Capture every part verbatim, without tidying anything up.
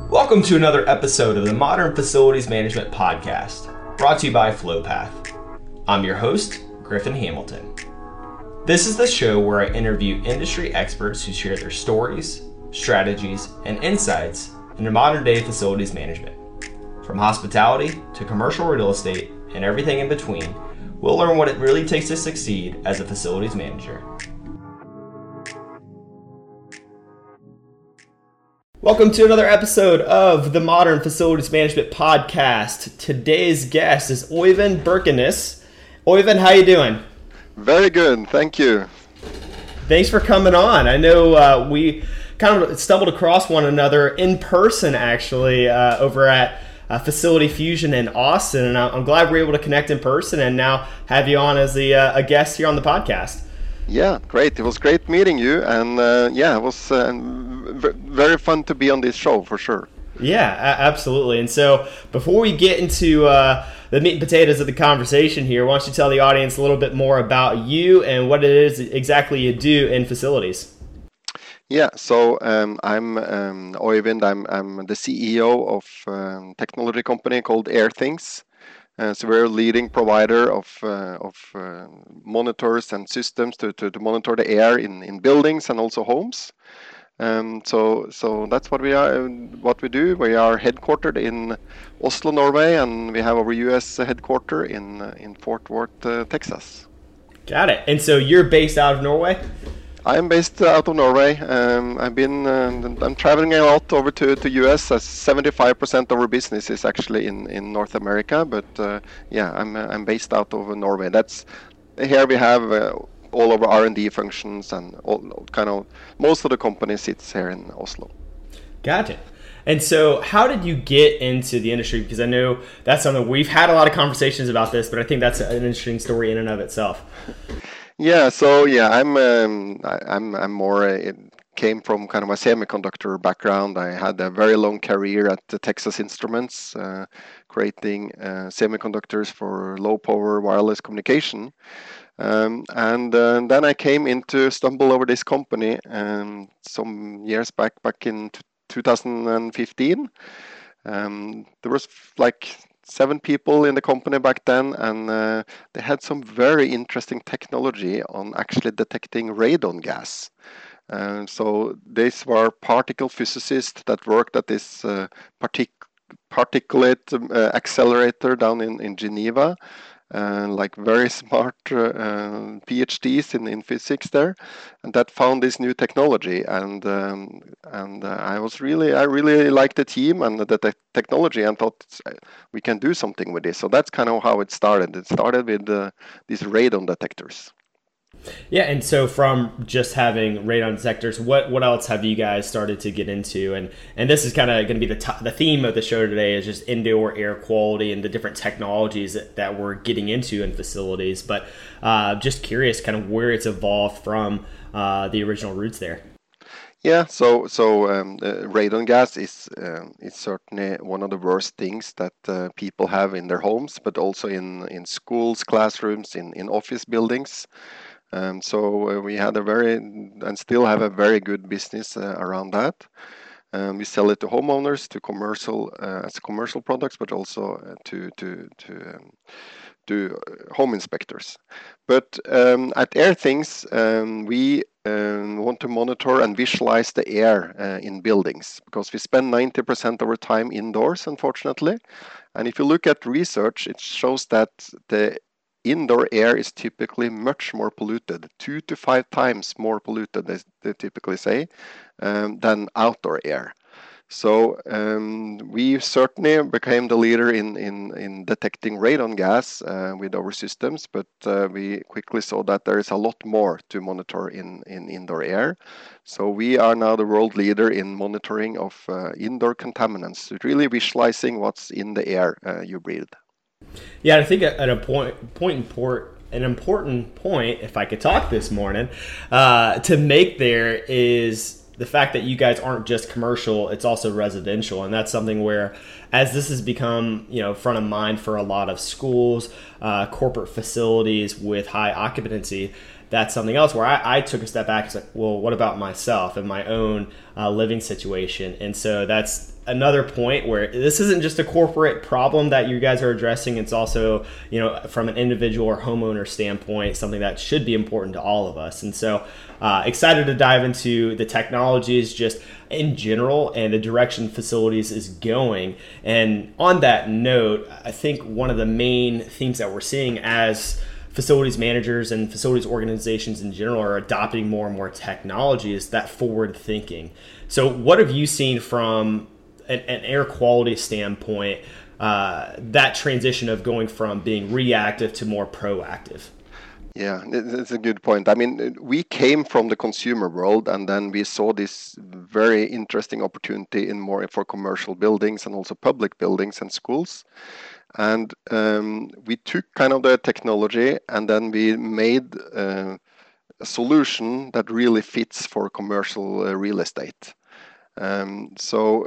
Welcome to another episode of the Modern Facilities Management Podcast, brought to you by FlowPath. I'm your host, Griffin Hamilton. This is the show where I interview industry experts who share their stories, strategies, and insights into modern-day facilities management. From hospitality to commercial real estate and everything in between, we'll learn what it really takes to succeed as a facilities manager. Welcome to another episode of the Modern Facilities Management Podcast. Today's guest is Øyvind Birkenes. Øyvind, how you doing? Very good, thank you. Thanks for coming on. I know uh, we kind of stumbled across one another in person, actually, uh, over at uh, Facility Fusion in Austin, and I'm glad we're able to connect in person and now have you on as the, uh, a guest here on the podcast. Yeah, great. It was great meeting you, and uh, yeah, it was uh, v- very fun to be on this show for sure. Yeah, a- absolutely. And so before we get into uh, the meat and potatoes of the conversation here, why don't you tell the audience a little bit more about you and what it is exactly you do in facilities? Yeah, so um, I'm um, Øyvind. I'm, I'm the C E O of a technology company called Airthings. Uh, so we're a leading provider of uh, of uh, monitors and systems to, to, to monitor the air in, in buildings and also homes. Um, so so that's what we are. What we do. We are headquartered in Oslo, Norway, and we have our U S headquarter in uh, in Fort Worth, uh, Texas. Got it. And so you're based out of Norway? I'm based out of Norway. Um, I've been uh, I'm traveling a lot over to to U S. As seventy-five percent of our business is actually in, in North America, but uh, yeah, I'm uh, I'm based out of Norway. That's here we have uh, all of our R and D functions, and all kind of most of the company sits here in Oslo. Gotcha. And so how did you get into the industry? Because I know that's something we've had a lot of conversations about this, but I think that's an interesting story in and of itself. Yeah, so yeah, I'm um, I, I'm I'm more. Uh, it came from kind of a semiconductor background. I had a very long career at the Texas Instruments, uh, creating uh, semiconductors for low power wireless communication. Um, and uh, then I came into stumble over this company um, some years back, back in t- two thousand fifteen. Um, there was like seven people in the company back then, and uh, they had some very interesting technology on actually detecting radon gas. Uh, so these were particle physicists that worked at this uh, partic- particulate uh, accelerator down in, in Geneva. Uh, like very smart uh, PhDs in, in physics there, and that found this new technology. And um, and uh, I was really I really liked the team and the te- technology, and thought we can do something with this. So that's kind of how it started. It started with uh, these radon detectors. Yeah, and so from just having radon detectors, what what else have you guys started to get into? And and this is kind of going to be the t- the theme of the show today is just indoor air quality and the different technologies that, that we're getting into in facilities. But uh, just curious, kind of where it's evolved from uh, the original roots there. Yeah, so so um, uh, radon gas is um, is certainly one of the worst things that uh, people have in their homes, but also in in schools, classrooms, in in office buildings. Um, so uh, we had a very, and still have a very good business uh, around that. Um, we sell it to homeowners, to commercial, uh, as commercial products, but also uh, to to to um, to home inspectors. But um, at Airthings, um, we um, want to monitor and visualize the air uh, in buildings, because we spend ninety percent of our time indoors, unfortunately. And if you look at research, it shows that the indoor air is typically much more polluted, two to five times more polluted, as they typically say, um, than outdoor air. So um, we certainly became the leader in, in, in detecting radon gas uh, with our systems, but uh, we quickly saw that there is a lot more to monitor in, in indoor air. So we are now the world leader in monitoring of uh, indoor contaminants, really visualizing what's in the air uh, you breathe. Yeah, I think at a point, point import, an important point, if I could talk this morning, uh, to make there is the fact that you guys aren't just commercial; it's also residential, and that's something where, as this has become, you know, front of mind for a lot of schools, uh, corporate facilities with high occupancy. That's something else where I, I took a step back. It's like, well, what about myself and my own uh, living situation? And so that's another point where this isn't just a corporate problem that you guys are addressing. It's also, you know, from an individual or homeowner standpoint, something that should be important to all of us. And so uh, excited to dive into the technologies just in general and the direction facilities is going. And on that note, I think one of the main themes that we're seeing as facilities managers and facilities organizations in general are adopting more and more technology is that forward thinking. So what have you seen from an, an air quality standpoint, uh, that transition of going from being reactive to more proactive? Yeah, that's a good point. I mean, we came from the consumer world, and then we saw this very interesting opportunity in more for commercial buildings and also public buildings and schools. And um, we took kind of the technology, and then we made uh, a solution that really fits for commercial uh, real estate. Um, so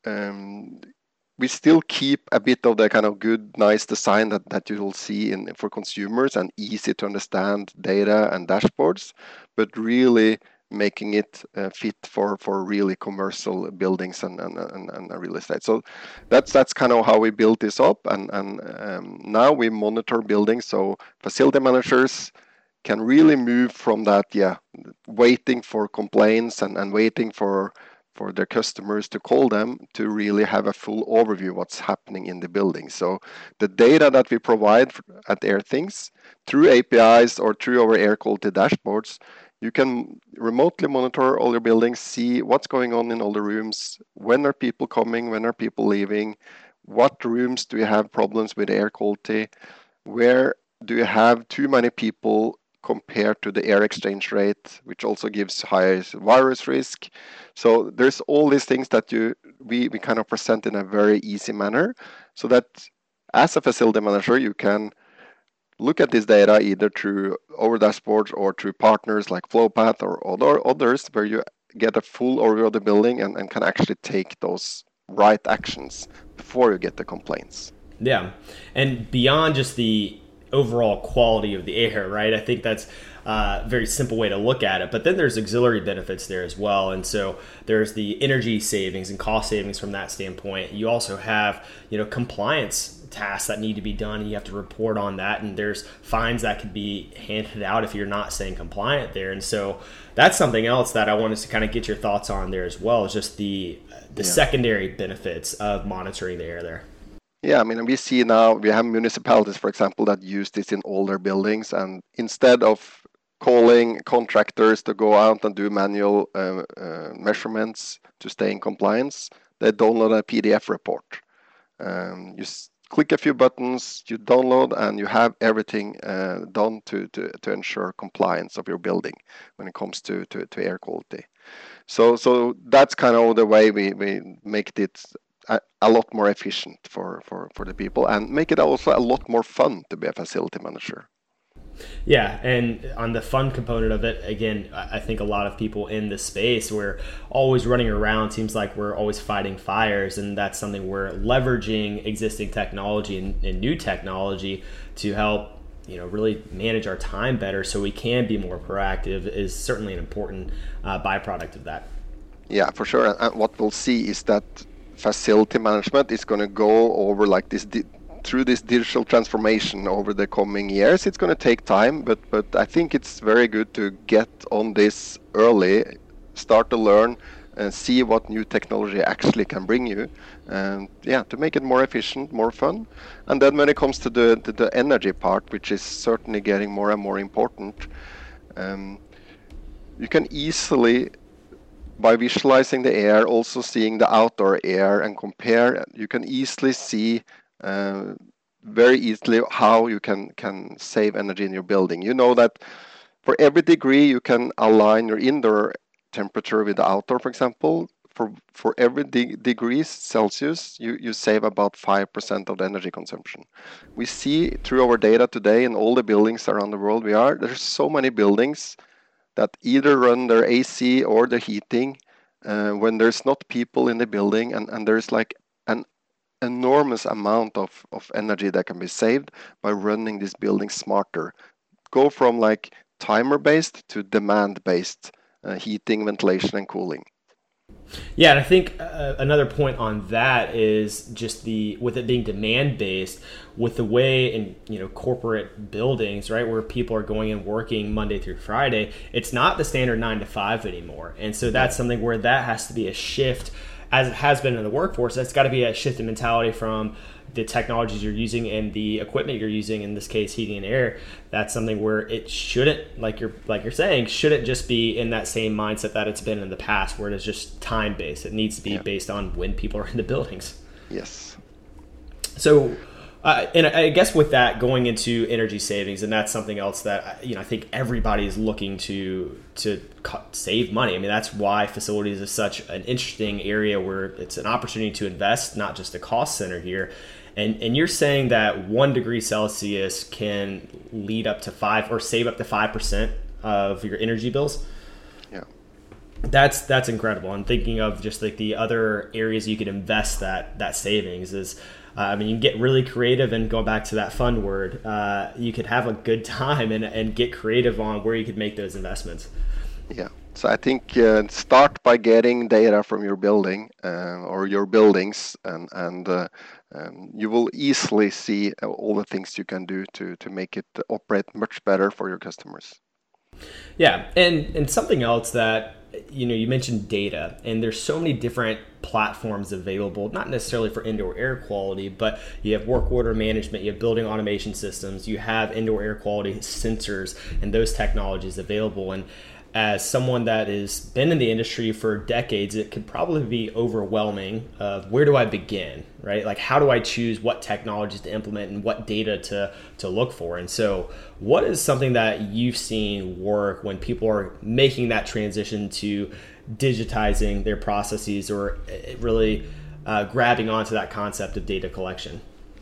um, we still keep a bit of the kind of good, nice design that, that you will see in for consumers and easy to understand data and dashboards, but really making it uh, fit for, for really commercial buildings and, and, and, and real estate. So that's that's kind of how we built this up, and, and um, now we monitor buildings, so facility managers can really move from that, yeah, waiting for complaints and, and waiting for for their customers to call them, to really have a full overview of what's happening in the building. So the data that we provide at Airthings through A P Is or through our air quality dashboards, you can remotely monitor all your buildings, see what's going on in all the rooms, when are people coming, when are people leaving, what rooms do you have problems with air quality, where do you have too many people compared to the air exchange rate, which also gives higher virus risk. So there's all these things that you we, we kind of present in a very easy manner, so that as a facility manager, you can look at this data either through our dashboards or through partners like Flowpath or other others, where you get a full overview of the building and, and can actually take those right actions before you get the complaints. Yeah, and beyond just the overall quality of the air, right? I think that's a very simple way to look at it. But then there's auxiliary benefits there as well. And so there's the energy savings and cost savings from that standpoint. You also have, you know, compliance tasks that need to be done, and you have to report on that. And there's fines that could be handed out if you're not staying compliant there. And so that's something else that I wanted to kind of get your thoughts on there as well, is just the the yeah. secondary benefits of monitoring the air there. Yeah, I mean, we see now, we have municipalities, for example, that use this in all their buildings, and instead of calling contractors to go out and do manual uh, uh, measurements to stay in compliance, they download a P D F report. Um, you s- click a few buttons, you download, and you have everything uh, done to, to, to ensure compliance of your building when it comes to, to, to air quality. So so that's kind of the way we, we make it a, a lot more efficient for, for, for the people, and make it also a lot more fun to be a facility manager. Yeah, and on the fun component of it, again, I think a lot of people in this space, we're always running around, seems like we're always fighting fires, and that's something we're leveraging existing technology and, and new technology to help, you know, really manage our time better so we can be more proactive is certainly an important uh, byproduct of that. Yeah, for sure. And what we'll see is that facility management is going to go over like this di- through this digital transformation over the coming years. It's going to take time, but but I think it's very good to get on this early, start to learn and see what new technology actually can bring you, and yeah, to make it more efficient, more fun. And then when it comes to the the, the energy part, which is certainly getting more and more important, um, you can easily, by visualizing the air, also seeing the outdoor air and compare, you can easily see uh, very easily how you can, can save energy in your building. You know that for every degree you can align your indoor temperature with the outdoor, for example. For, for every de- degrees Celsius, you, you save about five percent of the energy consumption. We see through our data today in all the buildings around the world we are, there's so many buildings that either run their A C or the heating uh, when there's not people in the building, and, and there's like an enormous amount of, of energy that can be saved by running this building smarter. Go from like timer-based to demand-based uh, heating, ventilation, and cooling. Yeah, and I think uh, another point on that is just the with it being demand based, with the way in you know corporate buildings, right, where people are going and working Monday through Friday, it's not the standard nine to five anymore, and so that's something where that has to be a shift, as it has been in the workforce. That's got to be a shift in mentality from the technologies you're using and the equipment you're using, in this case heating and air. That's something where it shouldn't, like you're like you're saying, shouldn't just be in that same mindset that it's been in the past, where it is just time based. It needs to be yeah. based on when people are in the buildings. Yes. So uh, and I guess with that, going into energy savings, and that's something else that you know I think everybody is looking to to save money. I mean, that's why facilities is such an interesting area, where it's an opportunity to invest, not just a cost center here. And and you're saying that one degree Celsius can lead up to five or save up to five percent of your energy bills. Yeah, that's that's incredible. I'm thinking of just like the other areas you could invest that that savings is. Uh, I mean, you can get really creative, and going back to that fun word, uh, you could have a good time and and get creative on where you could make those investments. Yeah. So I think uh, start by getting data from your building uh, or your buildings, and and uh, um, you will easily see all the things you can do to to make it operate much better for your customers. Yeah, and and something else that you know you mentioned data, and there's so many different platforms available, not necessarily for indoor air quality, but you have work order management, you have building automation systems, you have indoor air quality sensors, and those technologies available. And as someone that has been in the industry for decades, it could probably be overwhelming of where do I begin, right? Like, how do I choose what technologies to implement and what data to, to look for? And so what is something that you've seen work when people are making that transition to digitizing their processes, or really uh, grabbing onto that concept of data collection?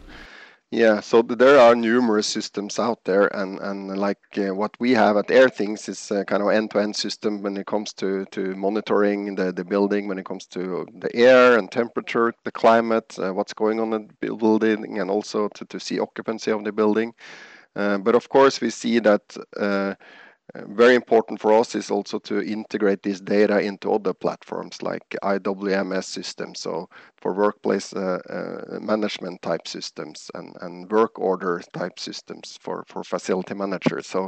Yeah, so there are numerous systems out there, and and like uh, what we have at Airthings is a kind of end-to-end system when it comes to to monitoring the the building, when it comes to the air and temperature, the climate, uh, what's going on in the building, and also to to see occupancy of the building. Uh, but of course, we see that. Uh, Very important for us is also to integrate this data into other platforms like I W M S systems, so for workplace uh, uh, management type systems, and, and work order type systems for, for facility managers. So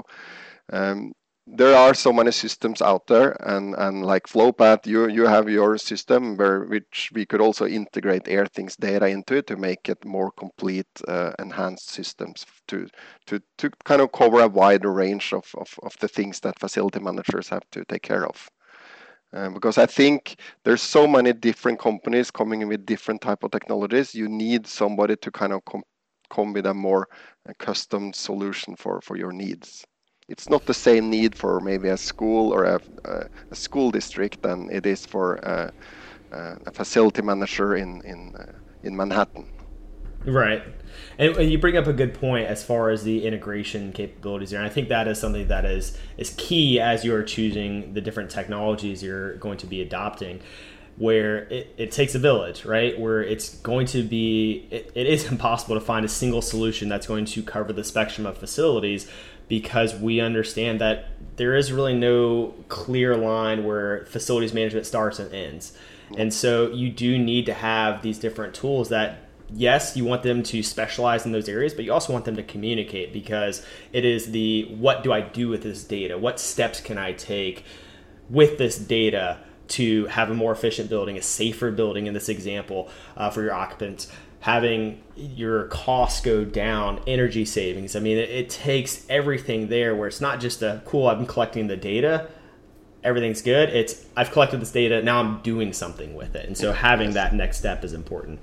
um, there are so many systems out there, and, and like FlowPath, you you have your system where which we could also integrate Airthings data into it to make it more complete, uh, enhanced systems to to to kind of cover a wider range of of, of the things that facility managers have to take care of. Um, because I think there's so many different companies coming in with different type of technologies. You need somebody to kind of com- come with a more uh, custom solution for for your needs. It's not the same need for maybe a school or a, a, a school district than it is for a, a facility manager in in uh, in Manhattan. Right. And you bring up a good point as far as the integration capabilities there. And I think that is something that is is key as you're choosing the different technologies you're going to be adopting, where it, it takes a village, right? Where it's going to be, it, it is impossible to find a single solution that's going to cover the spectrum of facilities, because we understand that there is really no clear line where facilities management starts and ends. And so you do need to have these different tools that, yes, you want them to specialize in those areas, but you also want them to communicate, because it is the, what do I do with this data? What steps can I take with this data to have a more efficient building, a safer building in this example, uh, for your occupants, having your costs go down, energy savings. I mean, it, it takes everything there, where it's not just a, cool, I'm collecting the data, everything's good. It's, I've collected this data, now I'm doing something with it. And so having that next step is important.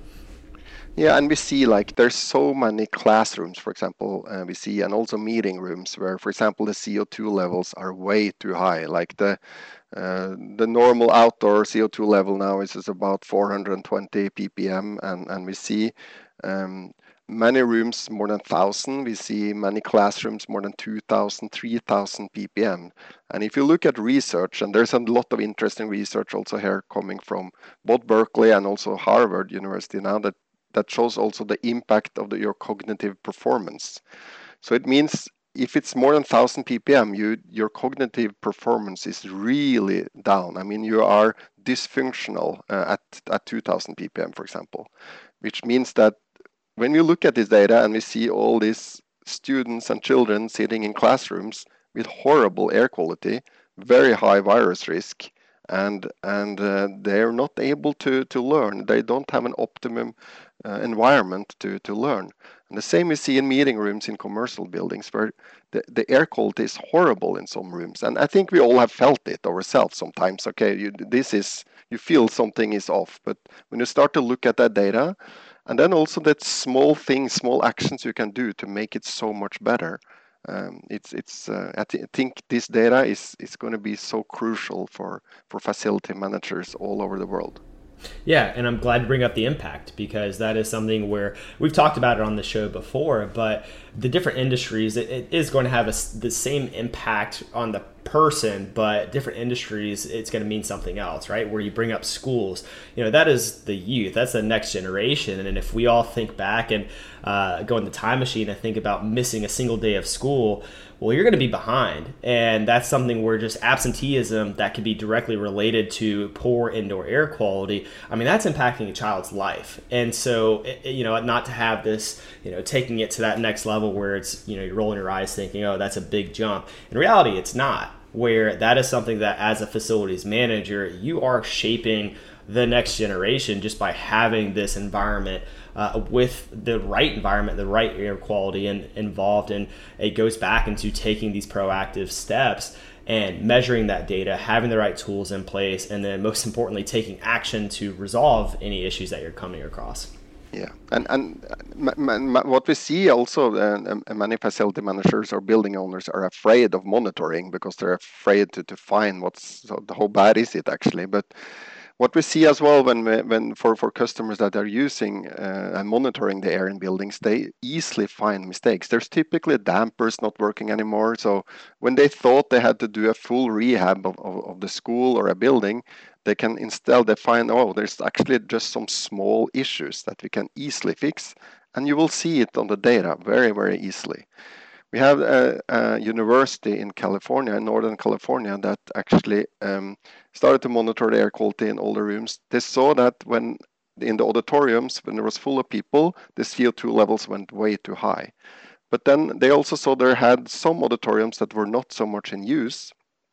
Yeah, and we see like there's so many classrooms, for example, uh, we see, and also meeting rooms where, for example, the C O two levels are way too high. Like the uh, the normal outdoor C O two level now is, is about four hundred twenty p p m, and and we see um, many rooms more than one thousand. We see many classrooms more than two thousand, three thousand p p m. And if you look at research, and there's a lot of interesting research also here coming from both Berkeley and also Harvard University now, that that shows also the impact of the, your cognitive performance. So it means if it's more than one thousand p p m, you, your cognitive performance is really down. I mean, you are dysfunctional uh, at, at two thousand p p m, for example, which means that when we look at this data and we see all these students and children sitting in classrooms with horrible air quality, very high virus risk, and and uh, they're not able to to learn. They don't have an optimum uh, environment to to learn. And the same we see in meeting rooms in commercial buildings, where the, the air quality is horrible in some rooms. And I think we all have felt it ourselves sometimes. Okay, you, this is, you feel something is off. But when you start to look at that data, and then also that small things, small actions you can do to make it so much better, um, it's it's. Uh, I, th- I think this data is is going to be so crucial for for facility managers all over the world. Yeah, and I'm glad to bring up the impact, because that is something where we've talked about it on the show before, but the different industries, it, it is going to have a, the same impact on the person, but different industries, it's going to mean something else, right? Where you bring up schools, you know, that is the youth, that's the next generation. And if we all think back and uh, go in the time machine and think about missing a single day of school, well, you're going to be behind. And that's something where just absenteeism that can be directly related to poor indoor air quality, I mean, that's impacting a child's life. And so, it, you know, not to have this, you know, taking it to that next level where it's, you know, you're rolling your eyes thinking, oh, that's a big jump. In reality, it's not, where that is something that as a facilities manager, you are shaping the next generation just by having this environment uh, with the right environment, the right air quality and involved. And it goes back into taking these proactive steps and measuring that data, having the right tools in place, and then most importantly, taking action to resolve any issues that you're coming across. Yeah, and and m- m- what we see also, uh, many facility managers or building owners are afraid of monitoring because they're afraid to, to find what's, so how bad is it actually. But what we see as well when we, when for, for customers that are using uh, and monitoring the air in buildings, they easily find mistakes. There's typically dampers not working anymore. So when they thought they had to do a full rehab of, of, of the school or a building, they can instead they find, oh, there's actually just some small issues that we can easily fix. And you will see it on the data very, very easily. We have a, a university in California, in Northern California, that actually um, started to monitor the air quality in all the rooms. They saw that when in the auditoriums, when there was full of people, the C O two levels went way too high. But then they also saw there had some auditoriums that were not so much in use.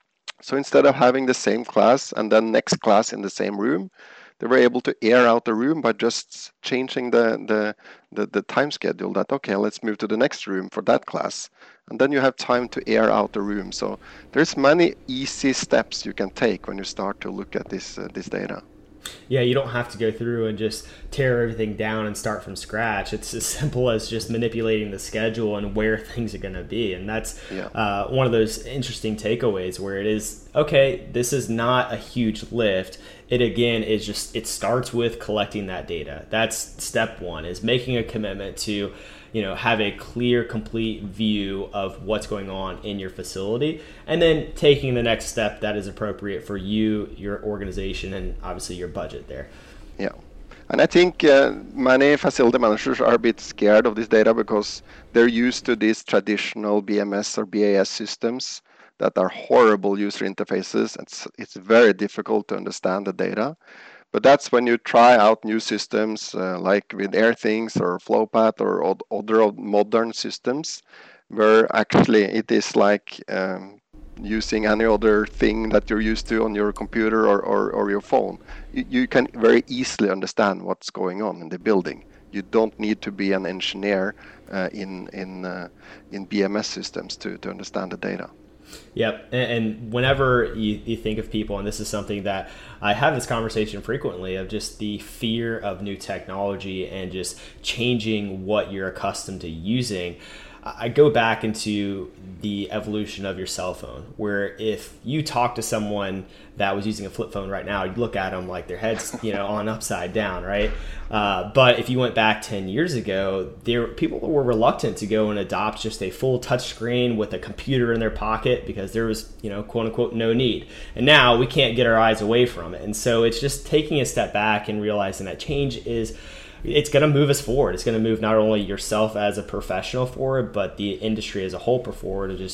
So instead of having the same class and then next class in the same room, they were able to air out the room by just changing the, the, the, the time schedule that, okay, let's move to the next room for that class. And then you have time to air out the room. So there's many easy steps you can take when you start to look at this uh, this data. Yeah, you don't have to go through and just tear everything down and start from scratch. It's as simple as just manipulating the schedule and where things are going to be. And that's yeah. uh, one of those interesting takeaways where it is, okay, this is not a huge lift. It, again, is just, it starts with collecting that data. That's step one, is making a commitment to, you know, have a clear, complete view of what's going on in your facility, and then taking the next step that is appropriate for you, your organization, and obviously your budget there. Yeah. And I think uh, many facility managers are a bit scared of this data because they're used to these traditional B M S or B A S systems that are horrible user interfaces. It's, it's very difficult to understand the data. But that's when you try out new systems uh, like with Airthings or FlowPath or other modern systems, where actually it is like um, using any other thing that you're used to on your computer or, or, or your phone. You, you can very easily understand what's going on in the building. You don't need to be an engineer uh, in in uh, in B M S systems to, to understand the data. Yep. And whenever you, you think of people, and this is something that I have this conversation frequently, of just the fear of new technology and just changing what you're accustomed to using, I go back into the evolution of your cell phone, where if you talk to someone that was using a flip phone right now, you'd look at them like their head's, you know, on upside down, right? Uh, but if you went back ten years ago, there people were reluctant to go and adopt just a full touchscreen with a computer in their pocket because there was, you know, quote unquote, no need. And now we can't get our eyes away from it. And so it's just taking a step back and realizing that change is, it's going to move us forward. It's going to move not only yourself as a professional forward, but the industry as a whole forward, to just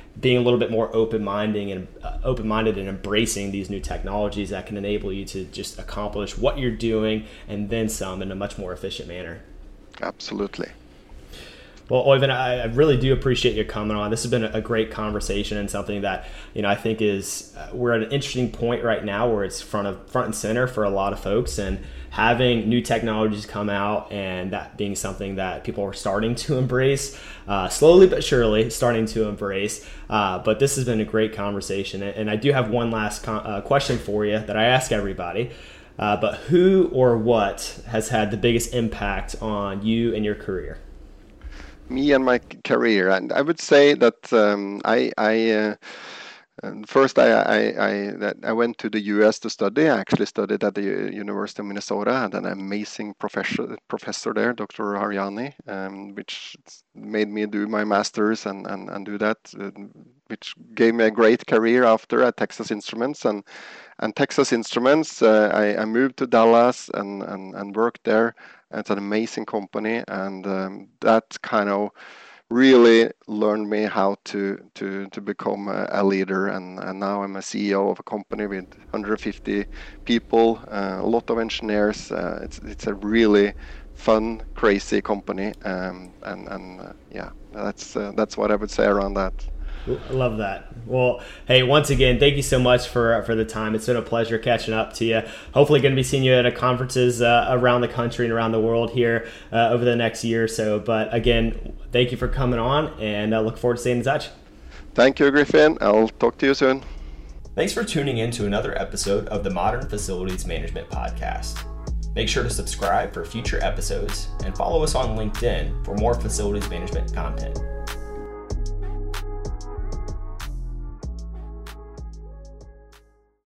being a little bit more open-minded and uh, open-minded and embracing these new technologies that can enable you to just accomplish what you're doing and then some in a much more efficient manner. Absolutely. Well, Oyvind, I really do appreciate you coming on. This has been a great conversation and something that, you know, I think is, uh, we're at an interesting point right now where it's front of front and center for a lot of folks, and having new technologies come out and that being something that people are starting to embrace, uh, slowly but surely starting to embrace. Uh, but this has been a great conversation. And I do have one last con- uh, question for you that I ask everybody. Uh, but who or what has had the biggest impact on you and your career? Me and my career, and I would say that um, I, I uh, first I, I, I, that I went to the U S to study. I actually studied at the University of Minnesota. I had an amazing professor professor there, Doctor Haryani, um, which made me do my master's and, and, and do that, uh, which gave me a great career after at Texas Instruments. And and Texas Instruments, uh, I, I moved to Dallas and, and, and worked there. It's an amazing company, and um, that kind of really learned me how to to to become a, a leader. And, and now I'm a C E O of a company with one hundred fifty people, uh, a lot of engineers. Uh, it's it's a really fun, crazy company, um, and and uh, yeah, that's uh, that's what I would say around that. I love that. Well, hey, once again, thank you so much for for the time. It's been a pleasure catching up to you. Hopefully going to be seeing you at a conferences uh, around the country and around the world here uh, over the next year or so. But again, thank you for coming on, and I look forward to staying in touch. Thank you, Griffin. I'll talk to you soon. Thanks for tuning in to another episode of the Modern Facilities Management Podcast. Make sure to subscribe for future episodes and follow us on LinkedIn for more facilities management content.